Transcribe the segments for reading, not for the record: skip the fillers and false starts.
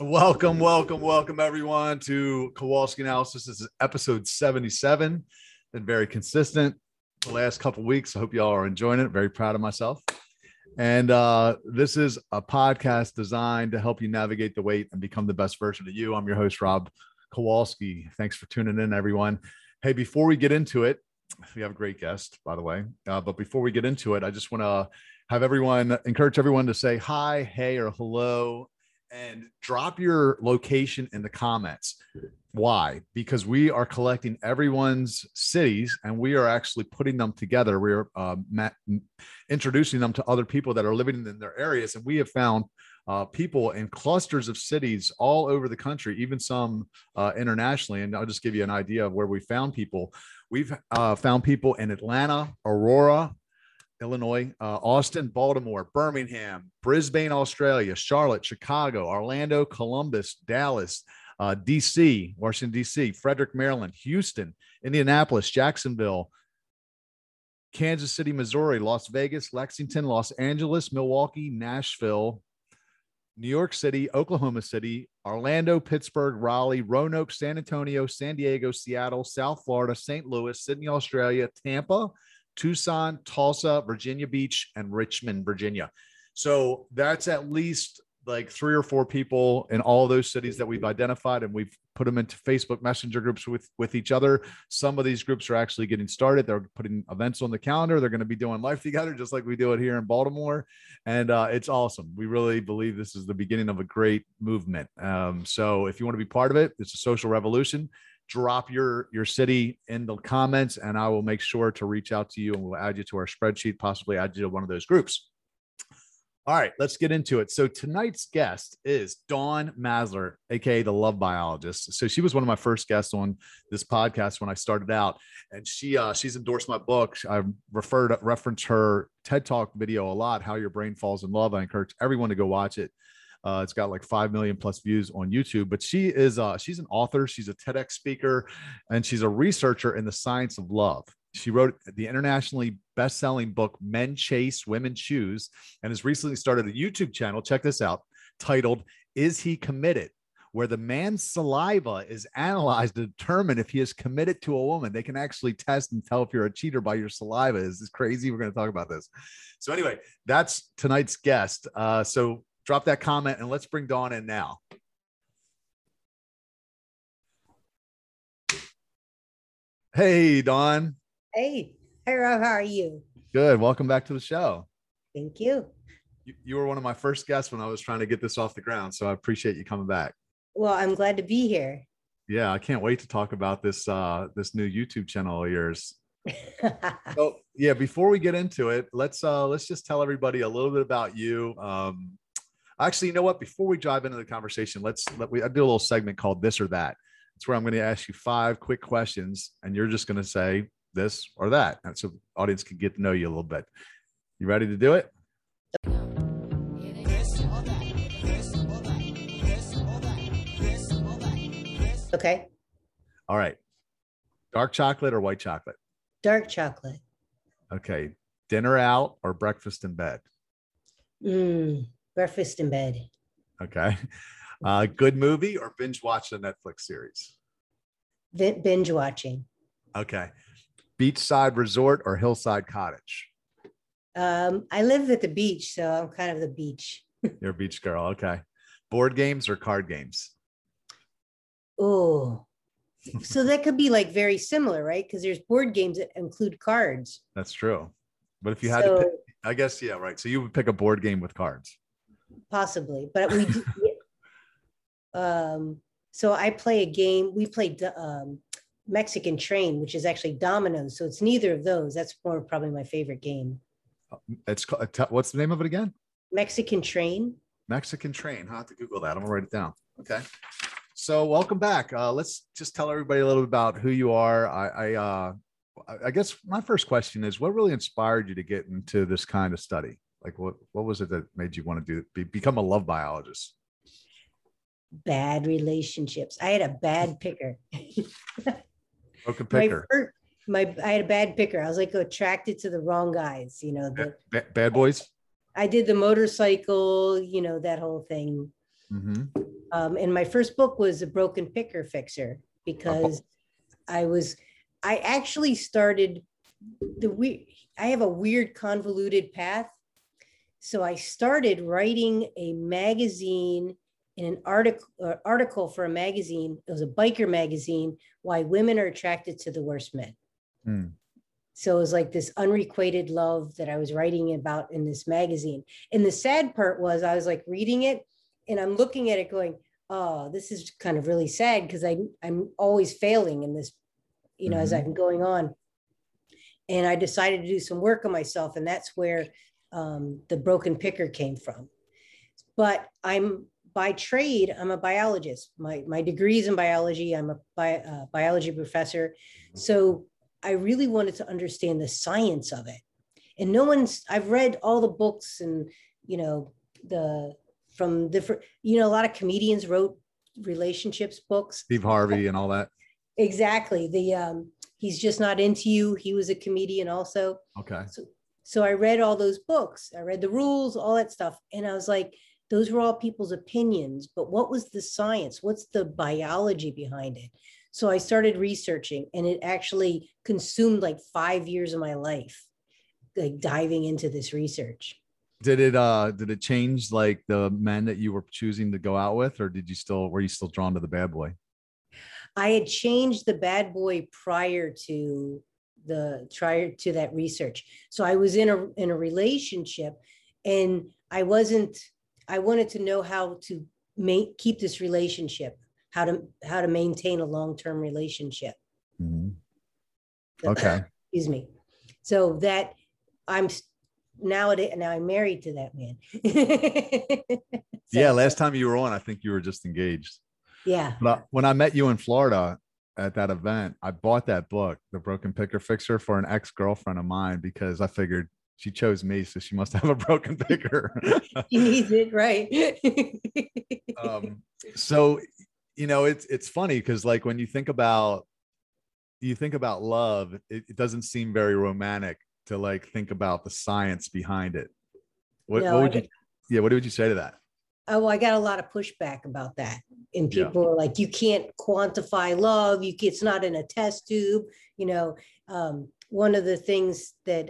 Welcome everyone to Kowalski Analysis. This is episode 77. Been very consistent the last couple of weeks. I hope y'all are enjoying it. Very proud of myself. And this is a podcast designed to help you navigate the weight and become the best version of you. I'm your host, Rob Kowalski. Thanks for tuning in, everyone. Hey, before we get into it, we have a great guest, by the way. But before we get into it, I just want to encourage everyone to say hi, hey, or hello, and drop your location in the comments. Why? Because we are collecting everyone's cities and we are actually putting them together. We're introducing them to other people that are living in their areas. And we have found people in clusters of cities all over the country, even some internationally. And I'll just give you an idea of where we found people. We've found people in Atlanta, Aurora, Illinois, Austin, Baltimore, Birmingham, Brisbane, Australia, Charlotte, Chicago, Orlando, Columbus, Dallas, DC, Washington, DC, Frederick, Maryland, Houston, Indianapolis, Jacksonville, Kansas City, Missouri, Las Vegas, Lexington, Los Angeles, Milwaukee, Nashville, New York City, Oklahoma City, Orlando, Pittsburgh, Raleigh, Roanoke, San Antonio, San Diego, Seattle, South Florida, St. Louis, Sydney, Australia, Tampa, Tucson, Tulsa, Virginia Beach, and Richmond, Virginia. So that's at least like 3 or 4 people in all those cities that we've identified, and we've put them into Facebook Messenger groups with each other. Some of these groups are actually getting started. They're putting events on the calendar. They're going to be doing life together, just like we do it here in Baltimore. And it's awesome. We really believe this is the beginning of a great movement. So if you want to be part of it, it's a social revolution. Drop your city in the comments and I will make sure to reach out to you and we'll add you to our spreadsheet, possibly add you to one of those groups. All right, let's get into it. So tonight's guest is Dawn Masler, aka the Love Biologist. So she was one of my first guests on this podcast when I started out, and she's endorsed my book. I reference her TED Talk video a lot, How Your Brain Falls in Love. I encourage everyone to go watch it. It's got like 5 million plus views on YouTube, but she's an author. She's a TEDx speaker, and she's a researcher in the science of love. She wrote the internationally best-selling book, Men Chase, Women Choose, and has recently started a YouTube channel. Check this out, titled, Is He Committed? Where the man's saliva is analyzed to determine if he is committed to a woman. They can actually test and tell if you're a cheater by your saliva. Is this crazy? We're going to talk about this. So anyway, that's tonight's guest. So drop that comment and let's bring Dawn in now. Hey, Dawn. Hey, Rob, how are you? Good. Welcome back to the show. Thank you. You were one of my first guests when I was trying to get this off the ground, so I appreciate you coming back. Well, I'm glad to be here. Yeah, I can't wait to talk about this this new YouTube channel of yours. So yeah, before we get into it, let's just tell everybody a little bit about you. Actually, you know what? Before we dive into the conversation, I do a little segment called This or That. It's where I'm going to ask you 5 quick questions, and you're just going to say this or that, and so the audience can get to know you a little bit. You ready to do it? Okay. All right. Dark chocolate or white chocolate? Dark chocolate. Okay. Dinner out or breakfast in bed? Breakfast in bed. Okay. Good movie or binge watch a Netflix series? Binge watching. Okay. Beachside resort or hillside cottage? I live at the beach, so I'm kind of the beach. You're a beach girl. Okay. Board games or card games? Oh, so that could be like very similar, right? Because there's board games that include cards. That's true. But if you had to pick, I guess, yeah, right. So you would pick a board game with cards. Possibly, but we do. So I play a game. We played Mexican Train, which is actually dominoes. So it's neither of those. That's more probably my favorite game. It's what's the name of it again? Mexican Train. Mexican Train. I'll have to Google that. I'm gonna write it down. Okay. So welcome back. Let's just tell everybody a little bit about who you are. I guess my first question is, what really inspired you to get into this kind of study? Like, what was it that made you want to become a love biologist? Bad relationships. I had a bad picker. Broken picker. I had a bad picker. I was like attracted to the wrong guys, you know. Bad boys? I did the motorcycle, you know, that whole thing. Mm-hmm. And my first book was A Broken Picker Fixer, because I actually started I have a weird convoluted path. So I started writing a magazine in an article for a magazine. It was a biker magazine, Why Women Are Attracted to the Worst Men. Hmm. So it was like this unrequited love that I was writing about in this magazine. And the sad part was I was like reading it and I'm looking at it going, oh, this is kind of really sad because I'm always failing in this, as I'm going on. And I decided to do some work on myself. And that's where the Broken Picker came from. But by trade, I'm a biologist. My degree is in biology. I'm a biology professor. So I really wanted to understand the science of it. And I've read all the books and, from different, a lot of comedians wrote relationships books. Steve Harvey and all that. Exactly. He's Just Not Into You. He was a comedian also. Okay. So I read all those books. I read the rules, all that stuff. And I was like, those were all people's opinions, but what was the science? What's the biology behind it? So I started researching, and it actually consumed like 5 years of my life, like diving into this research. Did it change like the men that you were choosing to go out with, or were you still drawn to the bad boy? I had changed the bad boy prior to that research. So I was in a relationship, and I wanted to know how to keep this relationship, how to maintain a long-term relationship. Mm-hmm. Okay. Excuse me. So that I'm married to that man. Yeah. Last time you were on, I think you were just engaged. Yeah. But when I met you in Florida at that event, I bought that book, The Broken Picker Fixer, for an ex-girlfriend of mine, because I figured she chose me, so she must have a broken picker. She needs it, right? So, it's funny because, like, when you think about love, it doesn't seem very romantic to like think about the science behind it. What would you say to that? Oh, I got a lot of pushback about that. And people are like, you can't quantify love. It's not in a test tube. One of the things that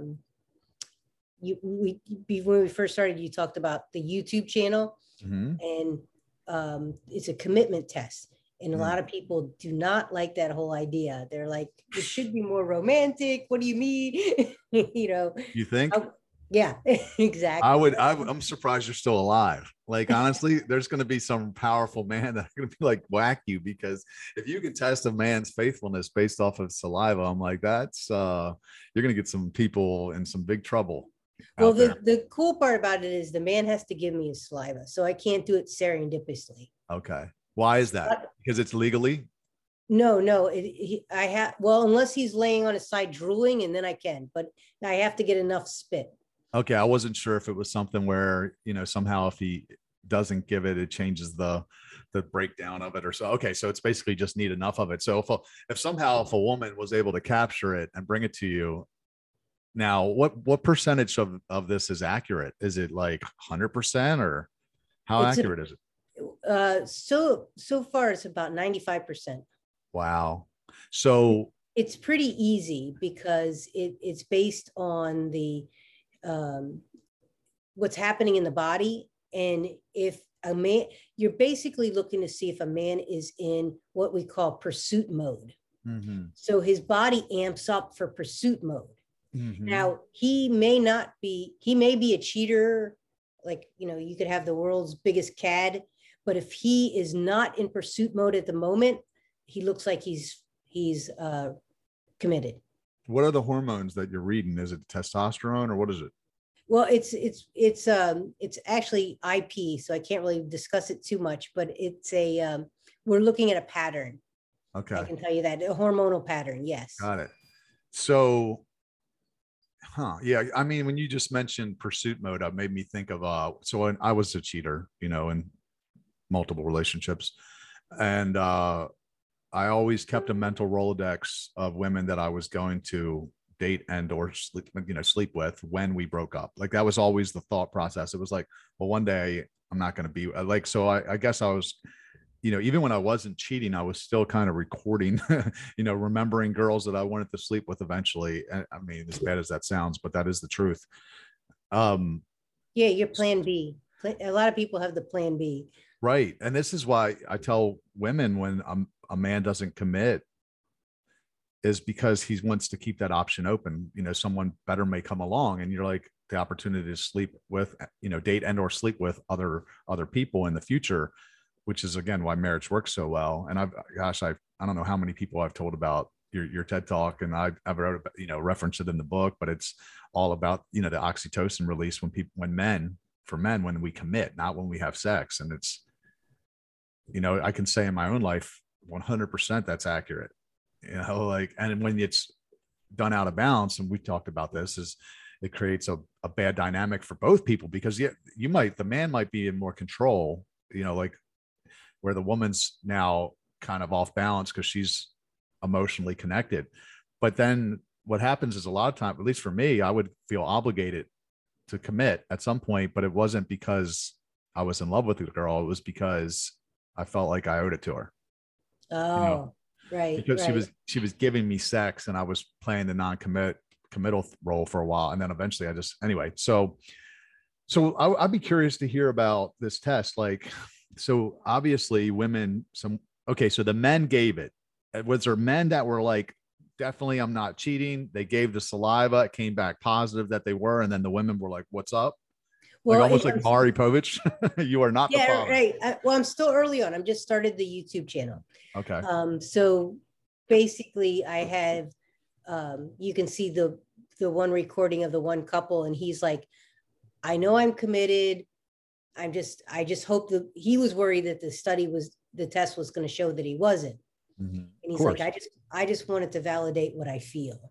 when we first started, you talked about the YouTube channel, and it's a commitment test. And a lot of people do not like that whole idea. They're like, it should be more romantic. What do you mean? You think? Yeah, exactly. I'm surprised you're still alive. Like, honestly, there's going to be some powerful man that's going to be like, whack you, because if you can test a man's faithfulness based off of saliva, I'm like, that's you're going to get some people in some big trouble. Well, the cool part about it is the man has to give me his saliva, so I can't do it serendipitously. Okay. Why is that? Because it's legally? No, unless he's laying on his side drooling, and then I can, but I have to get enough spit. Okay. I wasn't sure if it was something where, somehow if he doesn't give it, it changes the breakdown of it or so. Okay. So it's basically just need enough of it. So if a woman was able to capture it and bring it to you, now what percentage of this is accurate? Is it like 100%, or how accurate is it? So far it's about 95%. Wow. So it's pretty easy because it's based on the what's happening in the body. And if a man, you're basically looking to see if a man is in what we call pursuit mode. Mm-hmm. So his body amps up for pursuit mode. Mm-hmm. Now, he may be a cheater. Like, you could have the world's biggest cad, but if he is not in pursuit mode at the moment, he looks like he's committed. What are the hormones that you're reading? Is it testosterone, or what is it? Well, it's actually IP, so I can't really discuss it too much, but it's we're looking at a pattern. Okay. I can tell you that, a hormonal pattern. Yes. Got it. So, yeah. I mean, when you just mentioned pursuit mode, it made me think of, so when I was a cheater, in multiple relationships, and I always kept a mental Rolodex of women that I was going to date and or sleep with when we broke up. Like, that was always the thought process. It was like, well, one day I'm not going to be like, so I guess I was, even when I wasn't cheating, I was still kind of recording, remembering girls that I wanted to sleep with eventually. And I mean, as bad as that sounds, but that is the truth. Yeah, your plan B. A lot of people have the plan B. Right. And this is why I tell women when a man doesn't commit, is because he wants to keep that option open. Someone better may come along, and you're like, the opportunity to sleep with, date and or sleep with other people in the future, which is again why marriage works so well. And I don't know how many people I've told about your TED talk, and I've wrote, referenced it in the book, but it's all about, the oxytocin release when men, when we commit, not when we have sex. And it's, I can say in my own life, 100% that's accurate. And when it's done out of balance, and we talked about this, is it creates a bad dynamic for both people, because the man might be in more control, like where the woman's now kind of off balance because she's emotionally connected. But then what happens is, a lot of time, at least for me, I would feel obligated to commit at some point, but it wasn't because I was in love with the girl. It was because I felt like I owed it to her. Oh, right. Because right. she was giving me sex, and I was playing the committal role for a while. And then eventually so I'd be curious to hear about this test. Like, so obviously women, so the men gave it. Was there men that were like, definitely, I'm not cheating? They gave the saliva, it came back positive that they were. And then the women were like, what's up? Well, like almost like Maury Povich. You are not the father. Right. Well, I'm still early on. I'm just started the YouTube channel. Okay. So basically I have, you can see the one recording of the one couple, and he's like, I know I'm committed. I just hope that he was worried that the test was going to show that he wasn't. Mm-hmm. And he's like, I just wanted to validate what I feel.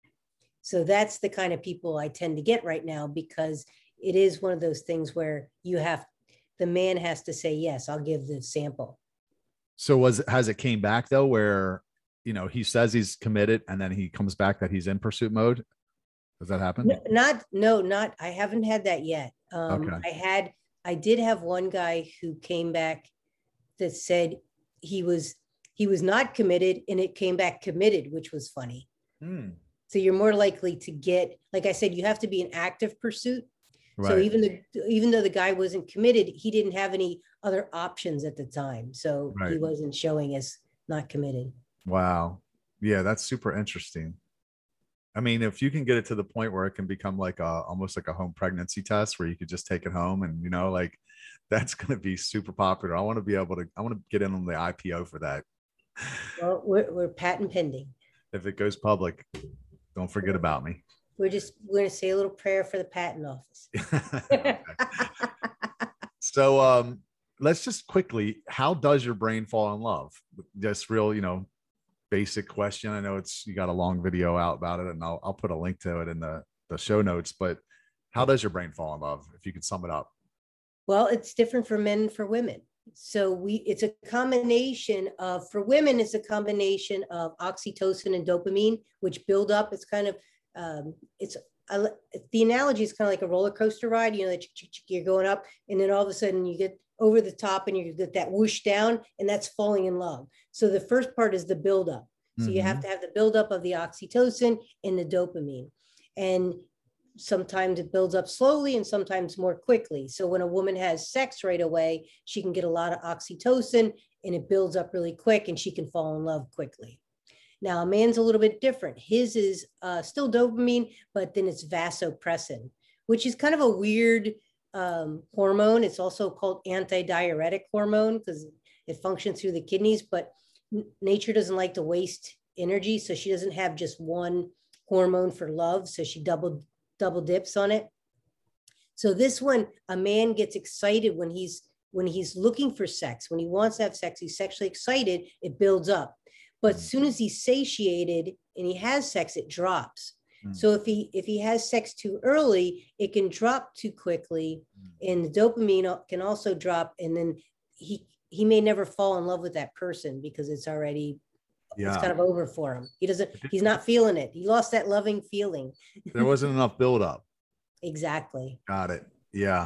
So that's the kind of people I tend to get right now, because it is one of those things where the man has to say, yes, I'll give the sample. So has it came back though, where, he says he's committed and then he comes back that he's in pursuit mode? Does that happen? Not, I haven't had that yet. Okay. I did have one guy who came back that said he was not committed, and it came back committed, which was funny. So you're more likely to get, like I said, you have to be in active pursuit. Right. So even though the guy wasn't committed, he didn't have any other options at the time. So He wasn't showing as not committed. Wow. Yeah, that's super interesting. I mean, if you can get it to the point where it can become like almost like a home pregnancy test, where you could just take it home, and like, that's going to be super popular. I want to get in on the IPO for that. Well, we're patent pending. If it goes public, don't forget about me. We're going to say a little prayer for the patent office. So let's just quickly, how does your brain fall in love? Just real, basic question. I know you got a long video out about it, and I'll put a link to it in the show notes, but how does your brain fall in love, if you could sum it up? Well, it's different for men and for women. So it's a combination of, for women, it's a combination of oxytocin and dopamine, which build up. It's kind of, the analogy is kind of like a roller coaster ride, that you're going up, and then all of a sudden you get over the top and you get that whoosh down, and that's falling in love. So the first part is the buildup. So you have to have the buildup of the oxytocin and the dopamine. And sometimes it builds up slowly and sometimes more quickly. So when a woman has sex right away, she can get a lot of oxytocin, and it builds up really quick, and she can fall in love quickly. Now, a man's a little bit different. His is still dopamine, but then it's vasopressin, which is kind of a weird hormone. It's also called antidiuretic hormone because it functions through the kidneys, but nature doesn't like to waste energy. So she doesn't have just one hormone for love. So she double dips on it. So this one, a man gets excited when he's looking for sex. When he wants to have sex, he's sexually excited, it builds up. But as soon as he's satiated and he has sex, it drops. So if he has sex too early, it can drop too quickly, and the dopamine can also drop, and then he may never fall in love with that person because it's already it's kind of over for him. He's not feeling it. He lost that loving feeling. There wasn't enough buildup. Exactly. Got it. Yeah.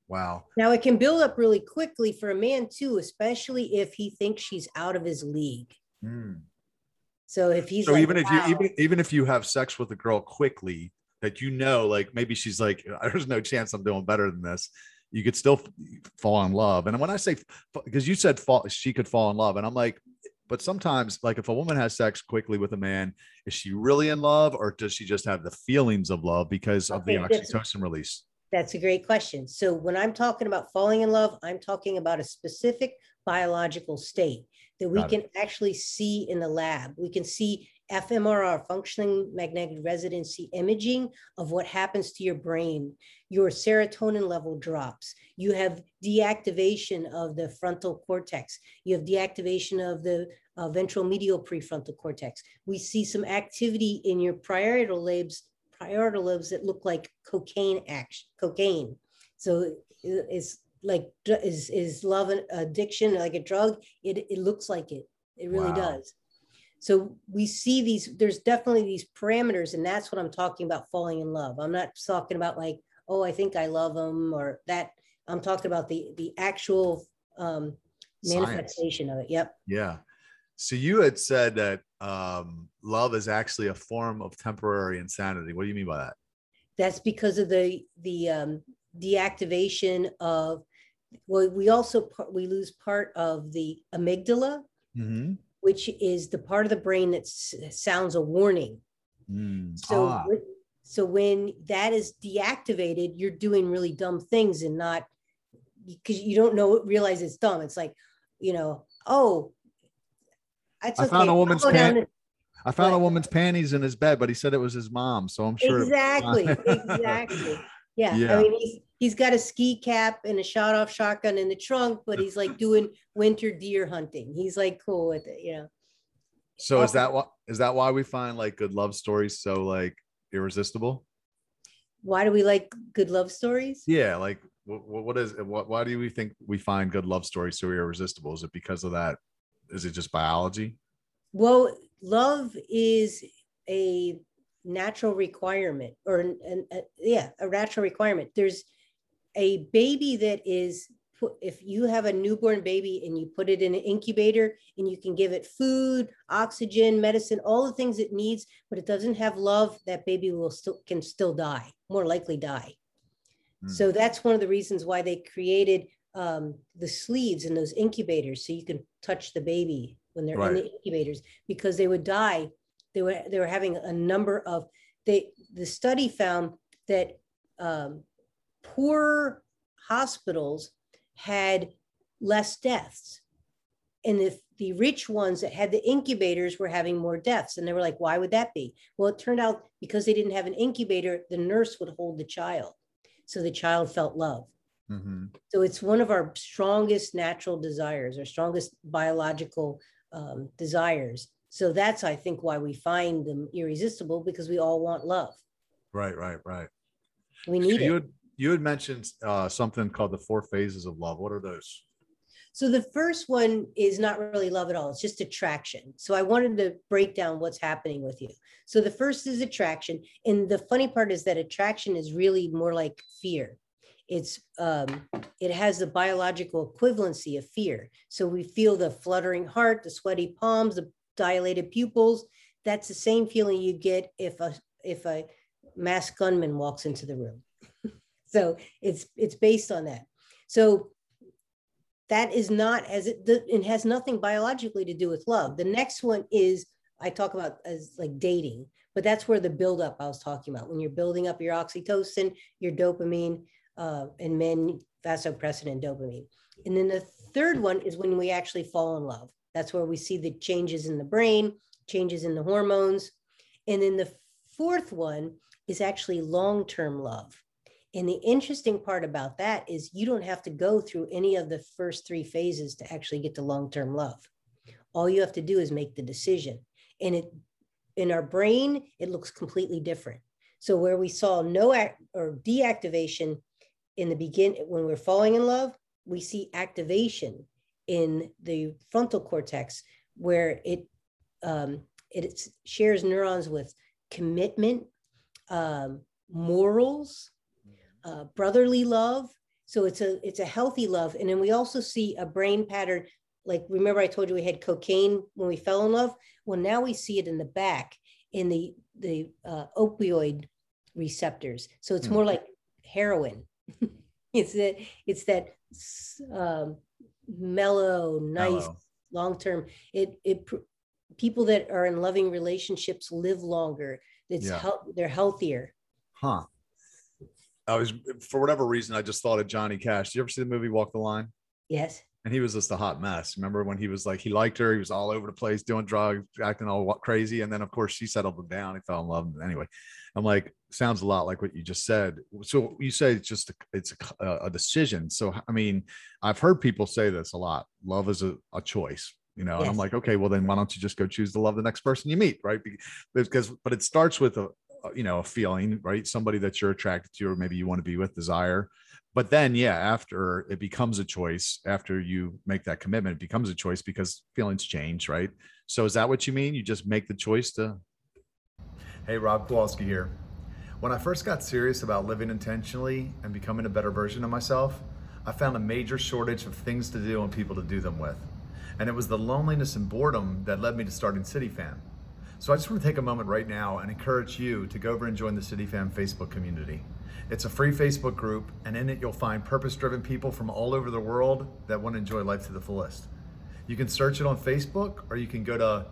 Wow. Now it can build up really quickly for a man too, especially if he thinks she's out of his league. Mm. So if he's So like, even if you wow, even if you have sex with a girl quickly, that like maybe she's like, there's no chance I'm doing better than this, you could still fall in love. And when I say, because you said she could fall in love, and I'm like, but sometimes, like if a woman has sex quickly with a man, is she really in love, or does she just have the feelings of love because of the okay, oxytocin release? that's a great question. So when I'm talking about falling in love, I'm talking about a specific biological state that we Got it. can actually see in the lab. We can see fMRI, functioning magnetic resonance imaging of what happens to your brain. Your serotonin level drops. You have deactivation of the frontal cortex. You have deactivation of the ventral medial prefrontal cortex. We see some activity in your parietal lobes that look like cocaine. So it's like, is love an addiction like a drug? It looks like it. It really Wow. does. So we see there's definitely these parameters, and that's what I'm talking about falling in love. I'm not talking about like, oh, I think I love them or that. I'm talking about the actual Science. manifestation of it. Yep. Yeah. So you had said that love is actually a form of temporary insanity. What do you mean by that? That's because of the deactivation of, well, we lose part of the amygdala, Mm-hmm. which is the part of the brain that sounds a warning. Mm. So so when that is deactivated, you're doing really dumb things, and not because you don't realize it's dumb. It's like, oh, that's I found okay. a I'll woman's go down pant. I found a But woman's panties in his bed, but he said it was his mom, so I'm sure it was exactly. Yeah. I yeah. mean, he's got a ski cap and a shot off shotgun in the trunk, but he's like doing winter deer hunting. He's like cool with it. So All, is that why we find like good love stories so like irresistible? why do we like good love stories? Yeah, like what is why do we think we find good love stories so irresistible? Is it because of that? Is it just biology? Well, love is a natural requirement, or a natural requirement. There's a baby that is if you have a newborn baby and you put it in an incubator and you can give it food, oxygen, medicine, all the things it needs, but it doesn't have love, that baby can still die, more likely die. So that's one of the reasons why they created the sleeves in those incubators, so you can touch the baby when they're in the incubators, because they would die. They were having a number of the study found that poor hospitals had less deaths, and if the rich ones that had the incubators were having more deaths. And they were like, why would that be? Well, it turned out because they didn't have an incubator, the nurse would hold the child, so the child felt love. Mm-hmm. So it's one of our strongest natural desires, our strongest biological desires. So that's, I think, why we find them irresistible, because we all want love. Right. We need it. You had mentioned something called the 4 phases of love. What are those? So the first one is not really love at all. It's just attraction. So I wanted to break down what's happening with you. So the first is attraction. And the funny part is that attraction is really more like fear. It has the biological equivalency of fear. So we feel the fluttering heart, the sweaty palms, the dilated pupils. That's the same feeling you get if a masked gunman walks into the room. So it's based on that. So that is not it has nothing biologically to do with love. The next one is, I talk about as like dating, but that's where the buildup I was talking about, when you're building up your oxytocin, your dopamine, and men, vasopressin and dopamine. And then the third one is when we actually fall in love. That's where we see the changes in the brain, changes in the hormones. And then the fourth one is actually long-term love. And the interesting part about that is you don't have to go through any of the first 3 phases to actually get to long-term love. All you have to do is make the decision. And in our brain, it looks completely different. So where we saw no or deactivation in the beginning, when we're falling in love, we see activation in the frontal cortex, where it shares neurons with commitment, morals, brotherly love, So it's a healthy love. And then we also see a brain pattern. Like, remember I told you we had cocaine when we fell in love? Well, now we see it in the back in the opioid receptors. So it's more like heroin. it's that mellow, nice, long-term. People that are in loving relationships live longer. They're healthier. Huh. For whatever reason, I just thought of Johnny Cash. Did you ever see the movie Walk the Line? Yes. And he was just a hot mess. Remember when he was like, he liked her, he was all over the place doing drugs, acting all crazy. And then of course she settled him down. He fell in love. Anyway, I'm like, sounds a lot like what you just said. So you say it's a decision. So, I mean, I've heard people say this a lot. Love is a choice, and I'm like, okay, well then why don't you just go choose to love the next person you meet? Right. But it starts with a feeling, right? Somebody that you're attracted to, or maybe you want to be with, desire. But then, after it becomes a choice, after you make that commitment, it becomes a choice because feelings change, right? So is that what you mean? You just make the choice to... Hey, Rob Kowalski here. When I first got serious about living intentionally and becoming a better version of myself, I found a major shortage of things to do and people to do them with. And it was the loneliness and boredom that led me to starting CityFam. So I just want to take a moment right now and encourage you to go over and join the CityFam Facebook community. It's a free Facebook group, and in it you'll find purpose-driven people from all over the world that want to enjoy life to the fullest. You can search it on Facebook, or you can go to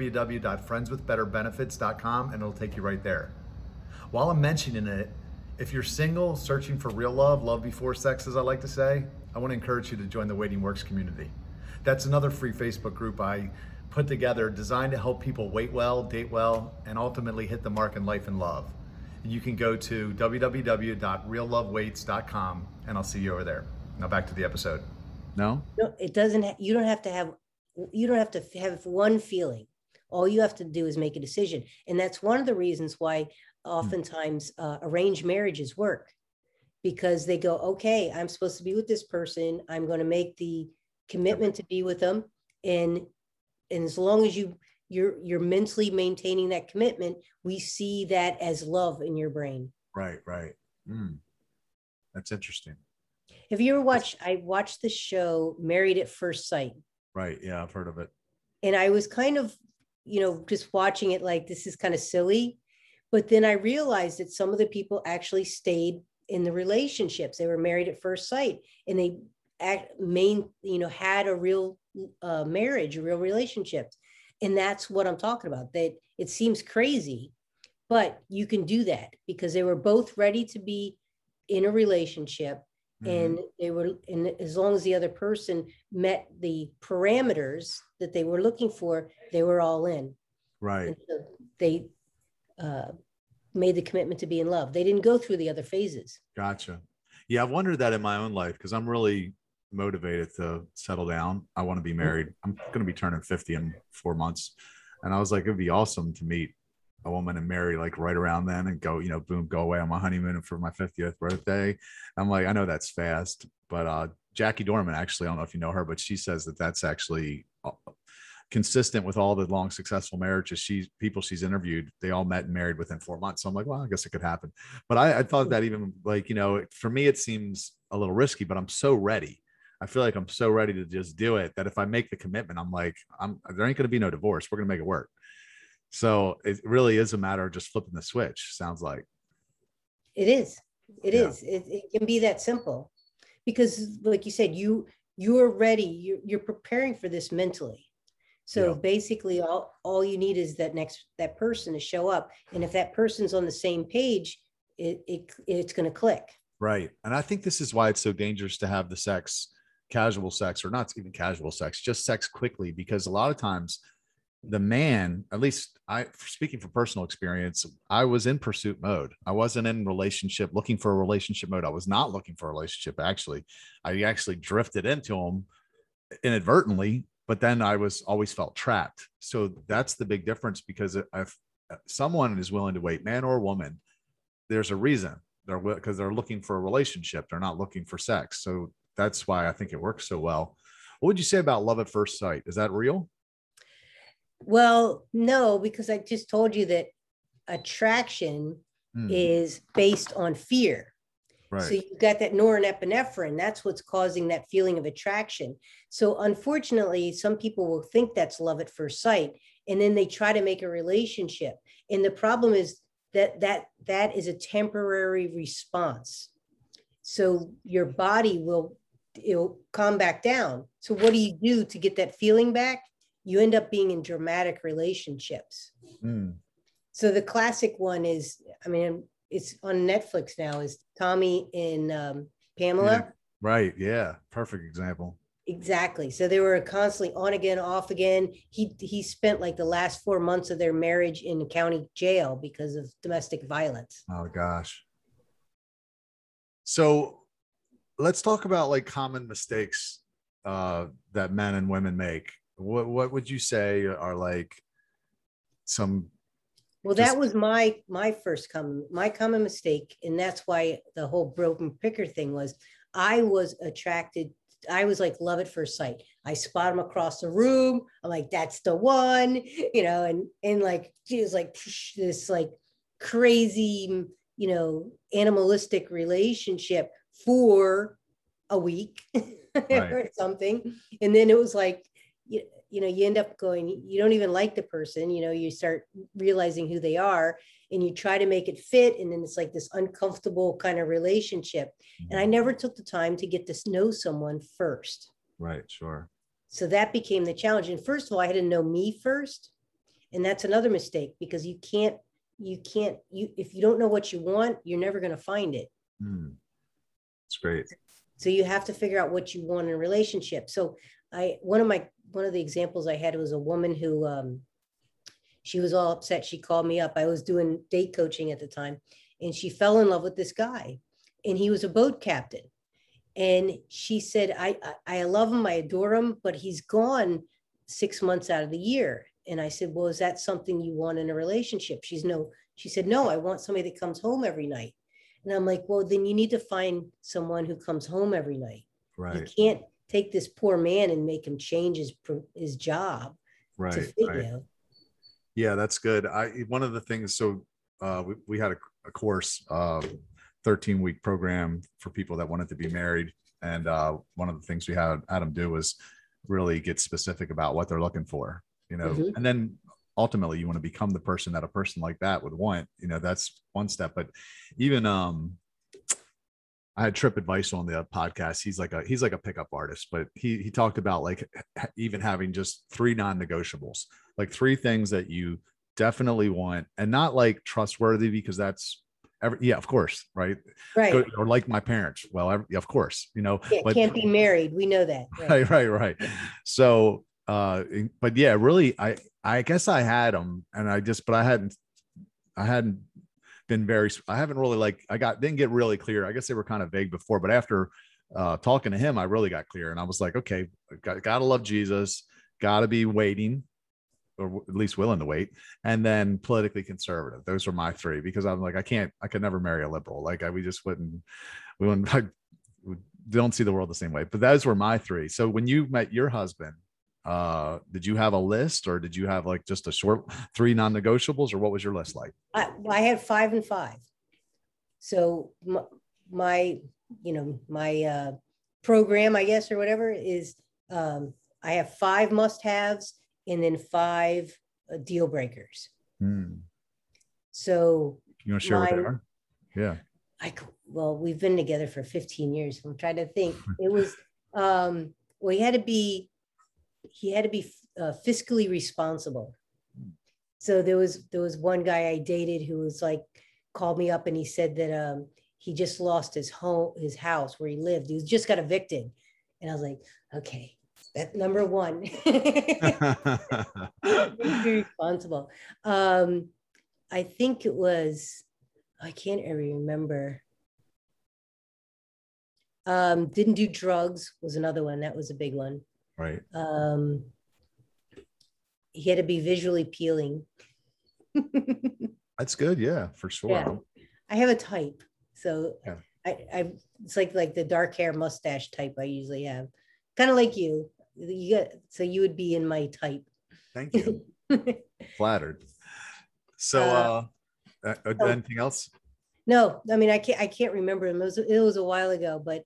www.friendswithbetterbenefits.com and it'll take you right there. While I'm mentioning it, if you're single, searching for real love before sex, as I like to say, I want to encourage you to join the Waiting Works community. That's another free Facebook group I put together designed to help people wait well, date well, and ultimately hit the mark in life and love. And you can go to www.reallovewaits.com and I'll see you over there. Now back to the episode. No, it doesn't. You don't have to have one feeling. All you have to do is make a decision. And that's one of the reasons why oftentimes arranged marriages work, because they go, okay, I'm supposed to be with this person. I'm going to make the commitment to be with them. And as long as you're mentally maintaining that commitment, we see that as love in your brain. Right. That's interesting. Have you ever I watched the show Married at First Sight. Right. Yeah, I've heard of it. And I was kind of, just watching it like, this is kind of silly. But then I realized that some of the people actually stayed in the relationships. They were married at first sight, and they had a real marriage, a real relationship. And that's what I'm talking about. That it seems crazy, but you can do that because they were both ready to be in a relationship. And as long as the other person met the parameters that they were looking for, they were all in. Right. And so they made the commitment to be in love. They didn't go through the other phases. Gotcha. Yeah, I've wondered that in my own life because I'm really motivated to settle down. I want to be married. I'm going to be turning 50 in 4 months. And I was like, it'd be awesome to meet a woman and marry like right around then and go, boom, go away on my honeymoon for my 50th birthday. I'm like, I know that's fast, but Jackie Dorman, actually, I don't know if you know her, but she says that that's actually consistent with all the long successful marriages people she's interviewed. They all met and married within 4 months. So I'm like, well, I guess it could happen. But I thought that even like, for me, it seems a little risky, but I'm so ready. I feel like I'm so ready to just do it that if I make the commitment, I'm like, there ain't going to be no divorce. We're going to make it work. So it really is a matter of just flipping the switch. Sounds like it is. It can be that simple because, like you said, you're ready. You're preparing for this mentally. So basically, all you need is that person to show up, and if that person's on the same page, it's going to click. Right, and I think this is why it's so dangerous to have the casual sex, or not even casual sex, just sex quickly, because a lot of times the man, at least speaking from personal experience, I was in pursuit mode. I wasn't in looking for a relationship mode. I was not looking for a relationship. Actually, I actually drifted into them inadvertently, but then I always felt trapped. So that's the big difference, because if someone is willing to wait, man or woman, there's a reason because they're looking for a relationship. They're not looking for sex. So that's why I think it works so well. What would you say about love at first sight? Is that real? Well, no, because I just told you that attraction is based on fear. So Right. you got that norepinephrine. That's what's causing that feeling of attraction. So unfortunately, some people will think that's love at first sight, and then they try to make a relationship. And the problem is that is a temporary response. So your body it'll calm back down. So what do you do to get that feeling back? You end up being in dramatic relationships. Mm. So the classic one is, I mean, it's on Netflix now, is Tommy and Pamela. Yeah. Right. Yeah. Perfect example. Exactly. So they were constantly on again, off again. He spent like the last 4 months of their marriage in the county jail because of domestic violence. Oh gosh. So let's talk about like common mistakes that men and women make. What would you say are like some Well, just that was my first common mistake, and that's why the whole broken picker thing was. I was attracted. I was like love at first sight. I spot him across the room. I'm like, that's the one, and like she was like this like crazy, animalistic relationship for a week right? or something, and then it was like you end up going, you don't even like the person, you start realizing who they are, and you try to make it fit, and then it's like this uncomfortable kind of relationship. And I never took the time to get to know someone first. Right. Sure. So that became the challenge. And first of all, I had to know me first. And that's another mistake, because you if you don't know what you want, you're never going to find it. It's great. So you have to figure out what you want in a relationship. So one of the examples I had was a woman who, she was all upset. She called me up. I was doing date coaching at the time, and she fell in love with this guy, and he was a boat captain. And she said, I love him. I adore him, but he's gone 6 months out of the year. And I said, well, is that something you want in a relationship? She said, no, I want somebody that comes home every night. And I'm like, well, then you need to find someone who comes home every night. Right. You can't take this poor man and make him change his job to Right. fit Right. you. Yeah, that's good. One of the things, so we had a course, 13-week program for people that wanted to be married. And one of the things we had Adam do was really get specific about what they're looking for, Mhm. and then ultimately you want to become the person that a person like that would want, that's one step. But even I had Trip Advice on the podcast. He's like a pickup artist, but he talked about like even having just 3 non-negotiables, like 3 things that you definitely want, and not like trustworthy, because that's yeah, of course, right? Right. Or like my parents. Well, of course, Yeah, but can't be married. We know that. Right. right. So, but yeah, really, I guess I had them, and but I hadn't I haven't really didn't get really clear. I guess they were kind of vague before, but after talking to him, I really got clear, and I was like, okay, gotta love Jesus, gotta be waiting, or at least willing to wait, and then politically conservative. Those were my 3, because I'm like, I could never marry a liberal. Like we wouldn't, I don't see the world the same way. But those were my 3. So when you met your husband, did you have a list, or did you have like just a short 3 non-negotiables, or what was your list like? I had 5 and 5. So my program, I guess, or whatever, is I have 5 must-haves and then 5 deal breakers. So You want to share what they are? Yeah. Well, we've been together for 15 years. I'm trying to think. It was well, he had to be fiscally responsible. So there was one guy I dated who was like, called me up, and he said that he just lost his house where he lived. He just got evicted. And I was like, okay, that's number 1. Be responsible. I think it was, I can't really remember. Didn't do drugs was another one. That was a big one. Right. He had to be visually appealing. That's good. Yeah, for sure. Yeah. I have a type. So yeah. I it's like the dark hair mustache type I usually have. Kind of like you. So you would be in my type. Thank you. Flattered. So anything else? No, I mean, I can't remember them. It was a while ago, but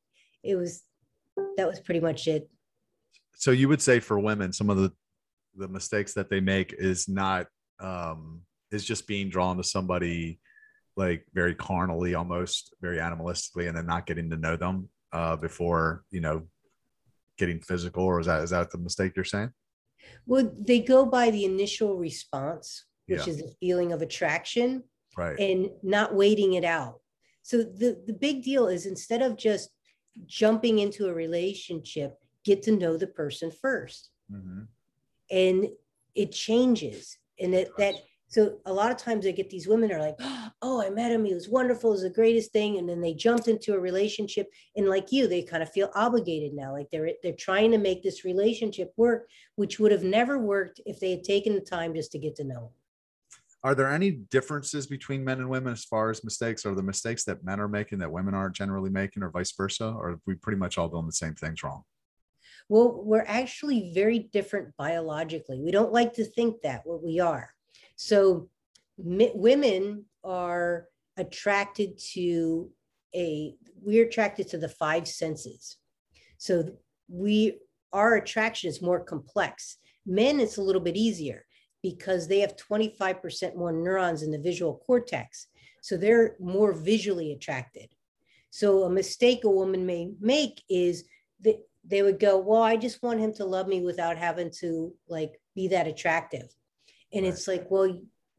that was pretty much it. So you would say for women, some of the mistakes that they make is not is just being drawn to somebody like very carnally, almost very animalistically, and then not getting to know them before, getting physical, or is that the mistake you're saying? Well, they go by the initial response, which Yeah. is the feeling of attraction, Right. and not waiting it out. So the big deal is, instead of just jumping into a relationship, get to know the person first. Mm-hmm. And it changes. And that so a lot of times I get these women are like, oh, I met him, he was wonderful, it was the greatest thing, and then they jumped into a relationship, and like you, they kind of feel obligated now, like they're trying to make this relationship work, which would have never worked if they had taken the time just to get to know him. Are there any differences between men and women as far as mistakes? Are the mistakes that men are making that women aren't generally making, or vice versa? Or are we pretty much all doing the same things wrong? Well, we're actually very different biologically. We don't like to think that, what we are. So women are attracted to we're attracted to the five senses. So our attraction is more complex. Men, it's a little bit easier because they have 25% more neurons in the visual cortex. So they're more visually attracted. So a mistake a woman may make is that they would go, well, I just want him to love me without having to like be that attractive. And it's like, well,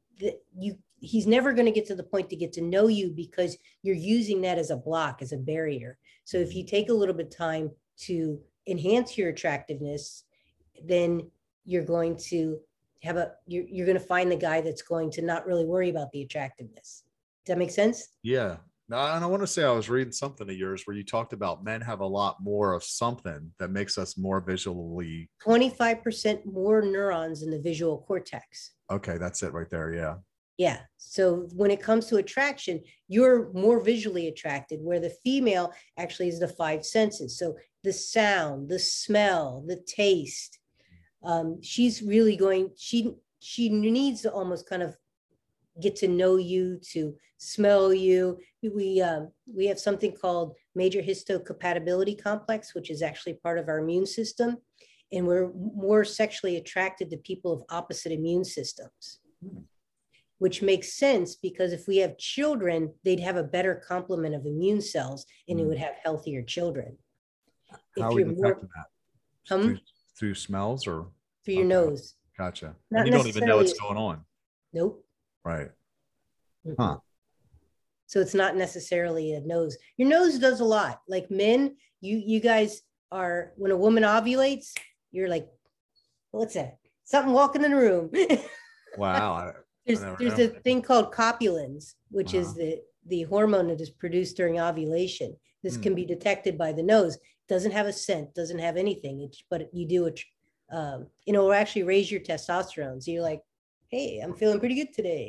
he's never going to get to the point to get to know you because you're using that as a block, as a barrier. So if you take a little bit of time to enhance your attractiveness, then you're going to you're going to find the guy that's going to not really worry about the attractiveness. Does that make sense? Yeah. Now, and I want to say I was reading something of yours where you talked about men have a lot more of something that makes us more visually. 25% more neurons in the visual cortex. Okay, that's it right there. Yeah. Yeah. So when it comes to attraction, you're more visually attracted, where the female actually is the five senses. So the sound, the smell, the taste. She's really she needs to almost kind of get to know you, to smell you. We have something called major histocompatibility complex, which is actually part of our immune system. And we're more sexually attracted to people of opposite immune systems, which makes sense because if we have children, they'd have a better complement of immune cells and they would have healthier children. How are we detecting that? Through smells or? Through your nose. Gotcha. Not and you don't even know what's going on. Nope. Right. Huh. So it's not necessarily a nose. Your nose does a lot. Like men, you guys are, when a woman ovulates, you're like, what's that? Something walking in the room. Wow. There's a thing called copulins, which is the hormone that is produced during ovulation. This can be detected by the nose. Doesn't have a scent, doesn't have anything. But you do it, it'll actually raise your testosterone. So you're like, hey, I'm feeling pretty good today.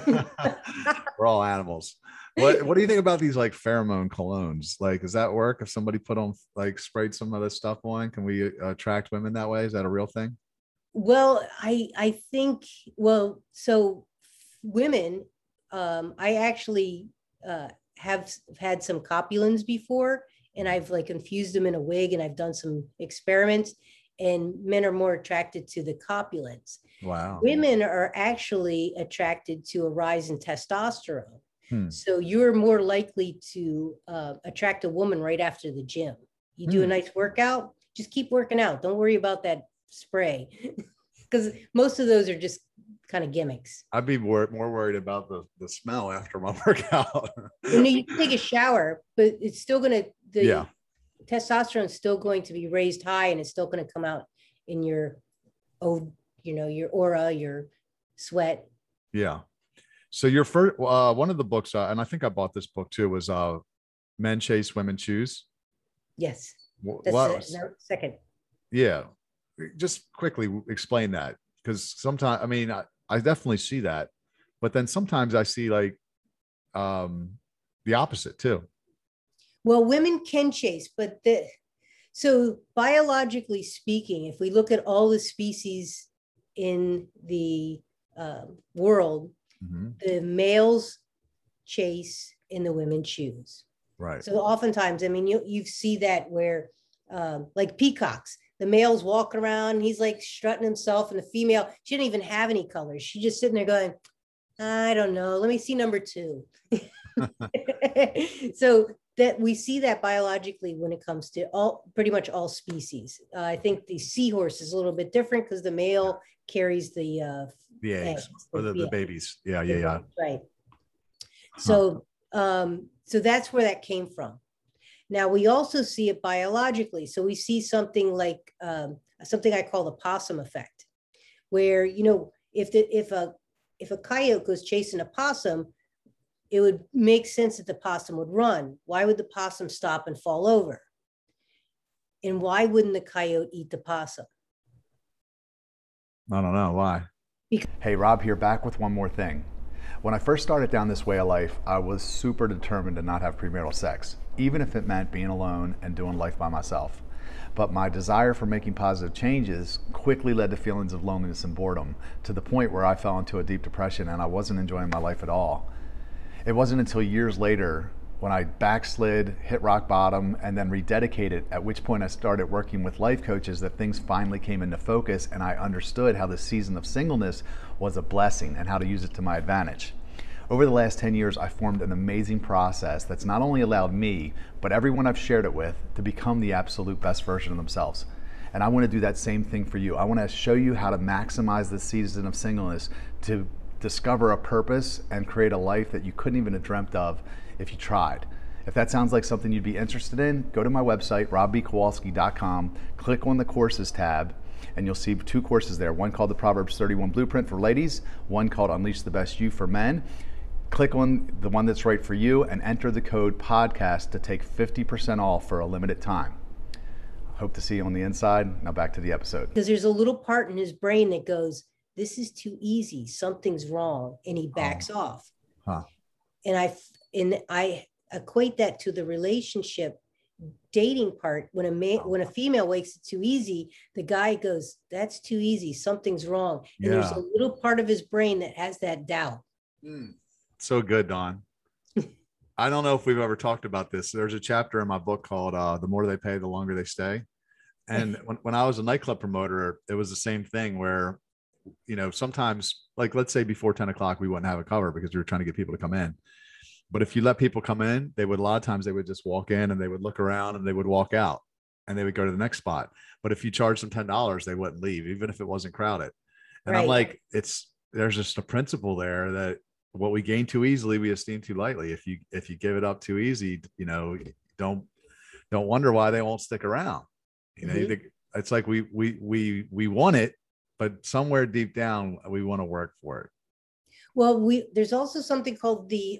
We're all animals. What do you think about these like pheromone colognes? Like, does that work if somebody put on, like, sprayed some of this stuff on? Can we attract women that way? Is that a real thing? Well, I think, so women, I actually have had some copulins before, and I've like infused them in a wig, and I've done some experiments, and men are more attracted to the copulins. Wow. Women are actually attracted to a rise in testosterone. So you're more likely to attract a woman right after the gym. You do a nice workout, just keep working out. Don't worry about that spray, because most of those are just kind of gimmicks. I'd be more worried about the smell after my workout. You can take a shower, but it's still going to, testosterone is still going to be raised high, and it's still going to come out in your aura, your sweat. Yeah. So your first, one of the books, and I think I bought this book too, was Men Chase, Women Choose. Yes. That's second. Yeah. Just quickly explain that, because sometimes, I mean, I definitely see that, but then sometimes I see like the opposite too. Well, women can chase, but so biologically speaking, if we look at all the species in the world, the males chase and the women choose. Right. So oftentimes, I mean, you see that where like peacocks, the male's walking around, he's like strutting himself, and the female, she didn't even have any colors. She's just sitting there going, I don't know, let me see number 2. So that we see that biologically when it comes to pretty much all species. I think the seahorse is a little bit different because the male carries the eggs or the babies. Yeah. Right. So so that's where that came from. Now we also see it biologically. So we see something like something I call the possum effect, where, you know, if a coyote goes chasing a possum, it would make sense that the possum would run. Why would the possum stop and fall over? And why wouldn't the coyote eat the possum? I don't know why. Hey, Rob here, back with one more thing. When I first started down this way of life, I was super determined to not have premarital sex, even if it meant being alone and doing life by myself. But my desire for making positive changes quickly led to feelings of loneliness and boredom, to the point where I fell into a deep depression and I wasn't enjoying my life at all. It wasn't until years later when I backslid, hit rock bottom, and then rededicated, at which point I started working with life coaches, that things finally came into focus and I understood how the season of singleness was a blessing and how to use it to my advantage. Over the last 10 years, I formed an amazing process that's not only allowed me, but everyone I've shared it with, to become the absolute best version of themselves. And I want to do that same thing for you. I want to show you how to maximize the season of singleness, to discover a purpose and create a life that you couldn't even have dreamt of if you tried. If that sounds like something you'd be interested in, go to my website, robbkowalski.com, click on the courses tab, and you'll see 2 courses there. One called the Proverbs 31 Blueprint for ladies, one called Unleash the Best You for men. Click on the one that's right for you and enter the code podcast to take 50% off for a limited time. Hope to see you on the inside. Now back to the episode. Because there's a little part in his brain that goes, this is too easy, something's wrong, and he backs off. And I equate that to the relationship dating part. When a female makes it too easy, the guy goes, that's too easy, something's wrong. And there's a little part of his brain that has that doubt. So good, Dawn. I don't know if we've ever talked about this. There's a chapter in my book called The More They Pay, the Longer They Stay. And when I was a nightclub promoter, it was the same thing where, you know, sometimes, like, let's say before 10 o'clock, we wouldn't have a cover because we were trying to get people to come in. But if you let people come in, a lot of times they would just walk in and they would look around and they would walk out and they would go to the next spot. But if you charged them $10, they wouldn't leave, even if it wasn't crowded. And I'm like, there's just a principle there that what we gain too easily, we esteem too lightly. If you give it up too easy, you know, don't wonder why they won't stick around. You know, it's like we want it, but somewhere deep down, we want to work for it. Well, there's also something called the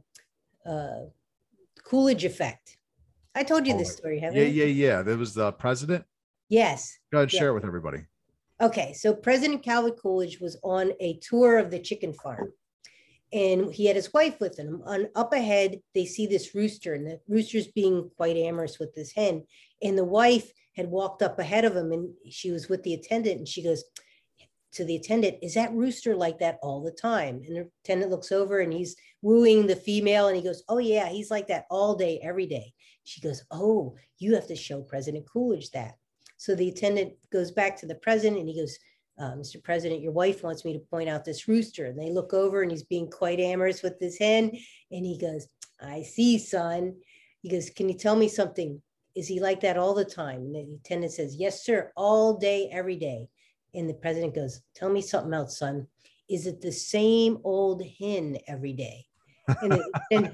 Coolidge effect. I told you this story, haven't I? Yeah. There was the president. Yes. Go ahead, share it with everybody. Okay, so President Calvin Coolidge was on a tour of the chicken farm, and he had his wife with him. Up ahead, they see this rooster, and the rooster's being quite amorous with this hen. And the wife had walked up ahead of him, and she was with the attendant, and she goes to the attendant, is that rooster like that all the time? And the attendant looks over, and he's wooing the female, and he goes, oh yeah, he's like that all day, every day. She goes, oh, you have to show President Coolidge that. So the attendant goes back to the president, and he goes, Mr. President, your wife wants me to point out this rooster. And they look over, and he's being quite amorous with this hen. And he goes, I see, son. He goes, can you tell me something? Is he like that all the time? And the attendant says, yes, sir, all day, every day. And the president goes, tell me something else, son. Is it the same old hen every day? And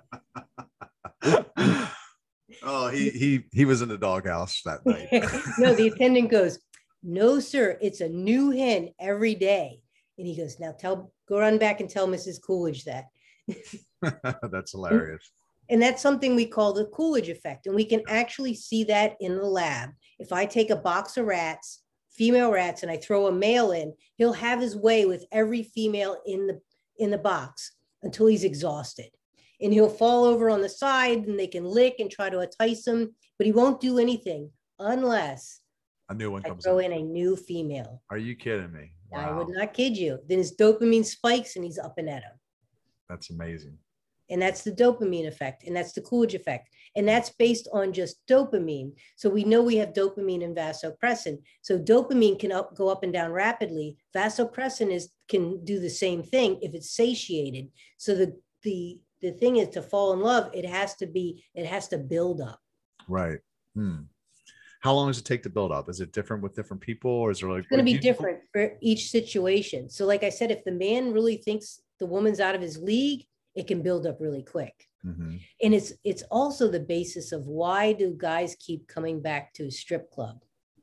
oh, he was in the doghouse that night. No, the attendant goes, no, sir, it's a new hen every day. And he goes, now go run back and tell Mrs. Coolidge that. That's hilarious. And that's something we call the Coolidge effect. And we can actually see that in the lab. If I take a box of rats, female rats, and I throw a male in, he'll have his way with every female in the box until he's exhausted. And he'll fall over on the side, and they can lick and try to entice him, but he won't do anything unless a new one comes in a new female. Are you kidding me? Wow. I would not kid you. Then his dopamine spikes and he's up and at him. That's amazing. And that's the dopamine effect. And that's the Coolidge effect. And that's based on just dopamine. So we know we have dopamine and vasopressin. So dopamine can go up and down rapidly. Vasopressin can do the same thing if it's satiated. So the thing is, to fall in love, it has to build up. Right. How long does it take to build up? Is it different with different people, or is there like, it's going to be different for each situation? So like I said, if the man really thinks the woman's out of his league, it can build up really quick. And it's also the basis of why do guys keep coming back to a strip club?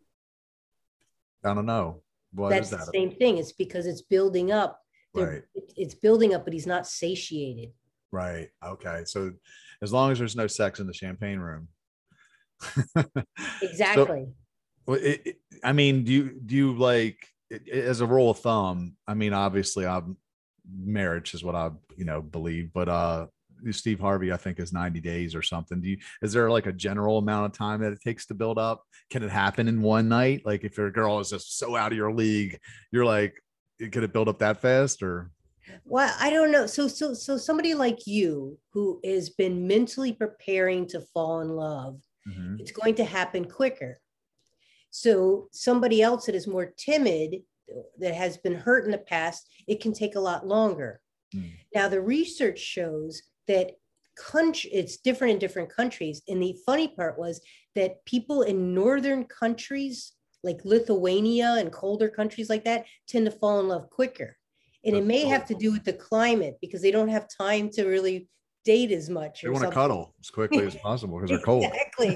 I don't know. That's the same thing. It's because it's building up. Right. It's building up, but he's not satiated. Right. Okay. So as long as there's no sex in the champagne room. Exactly. So, I mean, do you like, as a rule of thumb, I mean, obviously marriage is what I, believe, but Steve Harvey, I think, is 90 days or something. Is there like a general amount of time that it takes to build up? Can it happen in one night? Like if your girl is just so out of your league, you're like, could it build up that fast? Or well, I don't know. So somebody like you who has been mentally preparing to fall in love, it's going to happen quicker. So somebody else that is more timid, that has been hurt in the past, it can take a lot longer. Now, the research shows that it's different in different countries. And the funny part was that people in northern countries, like Lithuania and colder countries like that, tend to fall in love quicker. And it may have to do with the climate, because they don't have time to really date as much. They want to cuddle as quickly as possible because they're cold. Exactly.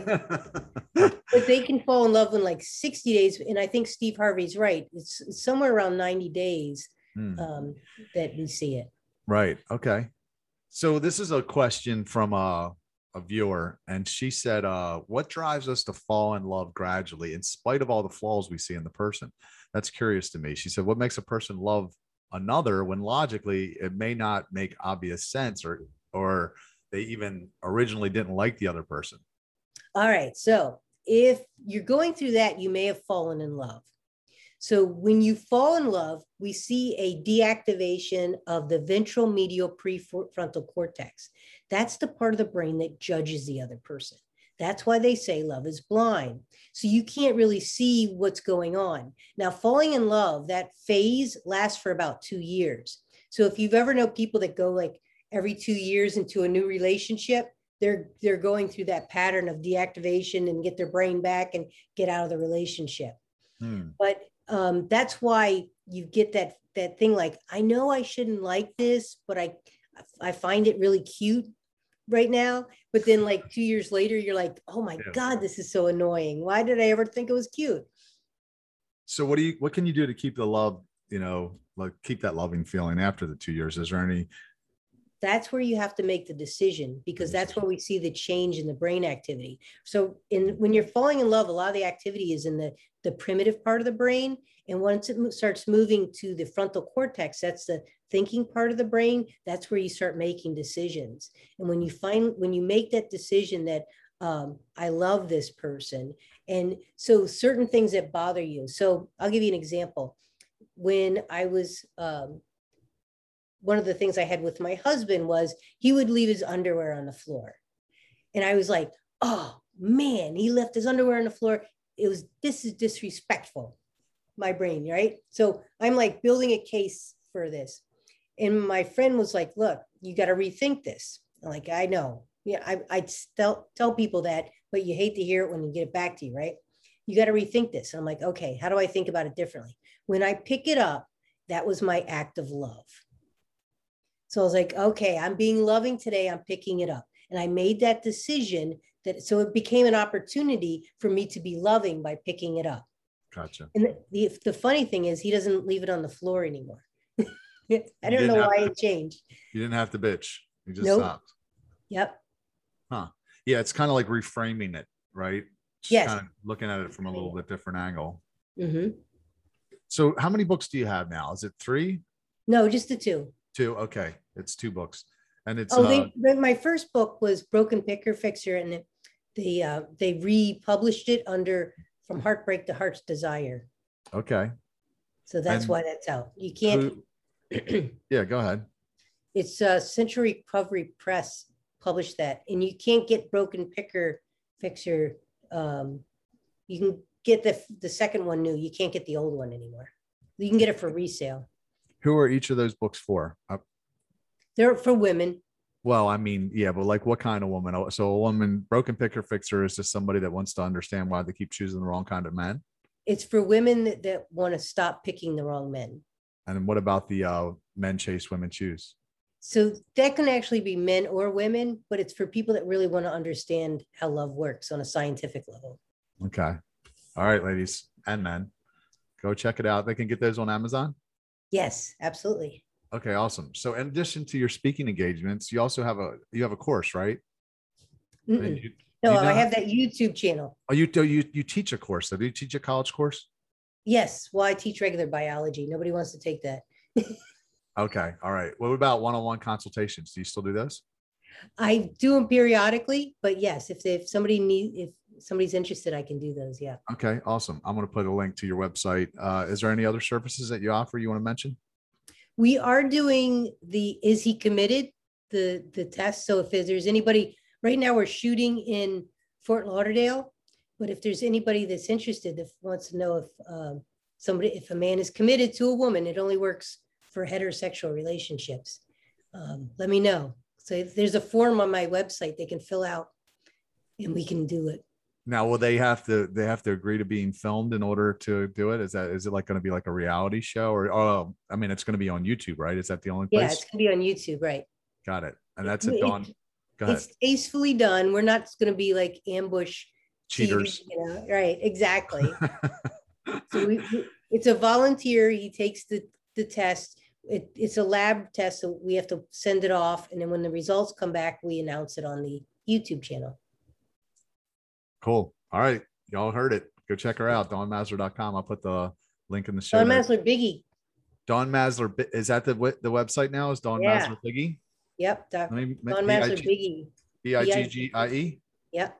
But they can fall in love in like 60 days. And I think Steve Harvey's right. It's somewhere around 90 days that we see it. Right. Okay. So this is a question from a viewer, and she said, what drives us to fall in love gradually in spite of all the flaws we see in the person? That's curious to me. She said, what makes a person love another when logically it may not make obvious sense, or they even originally didn't like the other person? All right. So if you're going through that, you may have fallen in love. So when you fall in love, we see a deactivation of the ventral medial prefrontal cortex. That's the part of the brain that judges the other person. That's why they say love is blind. So you can't really see what's going on. Now, falling in love, that phase lasts for about 2 years. So if you've ever known people that go like every 2 years into a new relationship, they're going through that pattern of deactivation and get their brain back and get out of the relationship. But that's why you get that thing like, I know I shouldn't like this, but I find it really cute right now. But then like 2 years later, you're like, oh my God, this is so annoying. Why did I ever think it was cute? So what can you do to keep the love, like keep that loving feeling after the 2 years? Is there any? That's where you have to make the decision, because that's where we see the change in the brain activity. So when you're falling in love, a lot of the activity is in the primitive part of the brain. And once it starts moving to the frontal cortex, that's the thinking part of the brain, that's where you start making decisions. And when you make that decision that I love this person, and so certain things that bother you. So I'll give you an example. When I was one of the things I had with my husband was he would leave his underwear on the floor. And I was like, oh man, he left his underwear on the floor. This is disrespectful, my brain, right? So I'm like building a case for this. And my friend was like, look, you got to rethink this. I'm like, I know. Yeah, I tell people that, but you hate to hear it when you get it back to you, right? You got to rethink this. And I'm like, okay, how do I think about it differently? When I pick it up, that was my act of love. So I was like, okay, I'm being loving today. I'm picking it up. And I made that decision so it became an opportunity for me to be loving by picking it up. Gotcha. And the funny thing is he doesn't leave it on the floor anymore. I don't know why it changed. You didn't have to bitch. You just stopped. Yep. Huh. Yeah. It's kind of like reframing it, right? Yes. Kind of looking at it from a little bit different angle. Mm-hmm. So how many books do you have now? Is it 3? No, just the 2. 2. Okay. It's 2 books. And it's my first book was Broken Picker Fixer, and they republished it under From Heartbreak to Heart's Desire. Okay. So that's why that's out. You can't. Yeah, go ahead. It's Century Recovery Press published that, and you can't get Broken Picker Fixer. You can get the second one new. You can't get the old one anymore. You can get it for resale. Who are each of those books for? They're for women. Well, I mean, yeah, but like what kind of woman? So a woman, Broken Picker Fixer is just somebody that wants to understand why they keep choosing the wrong kind of men. It's for women that want to stop picking the wrong men. And what about the men chase, women choose? So that can actually be men or women, but it's for people that really want to understand how love works on a scientific level. Okay. All right, ladies and men, go check it out. They can get those on Amazon? Yes, absolutely. Okay, awesome. So in addition to your speaking engagements, you also have a course, right? I have that YouTube channel. Oh, you teach a course. So do you teach a college course? Yes. Well, I teach regular biology. Nobody wants to take that. Okay. All right. What about one-on-one consultations? Do you still do those? I do them periodically, but yes, if somebody's interested, I can do those. Yeah. Okay. Awesome. I'm going to put a link to your website. Is there any other services that you offer you want to mention? We are doing the Is He Committed? The test. So if there's anybody right now, we're shooting in Fort Lauderdale, but if there's anybody that's interested that wants to know if a man is committed to a woman, it only works for heterosexual relationships. Let me know. So if there's a form on my website they can fill out and we can do it. Now, will they have to agree to being filmed in order to do it? Is it like going to be like a reality show or, I mean, it's going to be on YouTube, right? Is that the only place? Yeah, it's going to be on YouTube. Right. Got it. And that's at Dawn. Go ahead. It's tastefully done. We're not going to be like ambush cheaters. TV, right. Exactly. So it's a volunteer. He takes the test. It's a lab test. So we have to send it off. And then when the results come back, we announce it on the YouTube channel. Cool. All right. Y'all heard it. Go check her out. DawnMasler.com. I'll put the link in the show. Dawn Masler Biggie. Dawn Masler. Is that the website now? Is Dawn Masler Biggie? Yep. Dawn Masler Biggie. Biggie. Yep.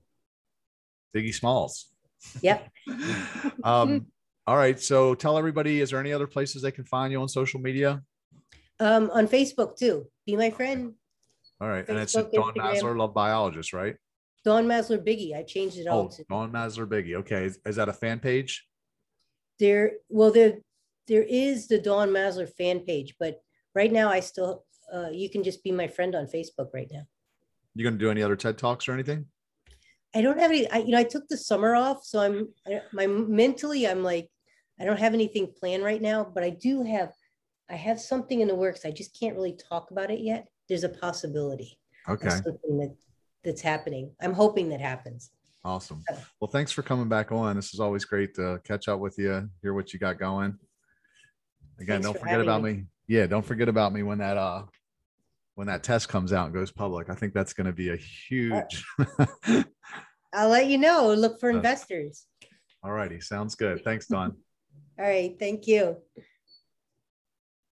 Biggie Smalls. Yep. All right. So tell everybody, is there any other places they can find you on social media? On Facebook too. Be my friend. All right. Facebook, and it's Dawn Masler, Love Biologist, right? Dawn Masler Biggie. I changed it all to Dawn Masler Biggie. Okay. Is that a fan page? There is the Dawn Masler fan page, but right now I still you can just be my friend on Facebook right now. You going to do any other TED Talks or anything? I don't have any. I took the summer off, so I'm like, I don't have anything planned right now, but I have something in the works. I just can't really talk about it yet. There's a possibility. Okay. Something that's happening. I'm hoping that happens. Awesome. Well, thanks for coming back on. This is always great to catch up with you, hear what you got going. Again, don't forget about me. Yeah, don't forget about me when that test comes out and goes public. I think that's going to be a huge. I'll let you know. Look for investors. All righty. Sounds good. Thanks, Dawn. All right. Thank you.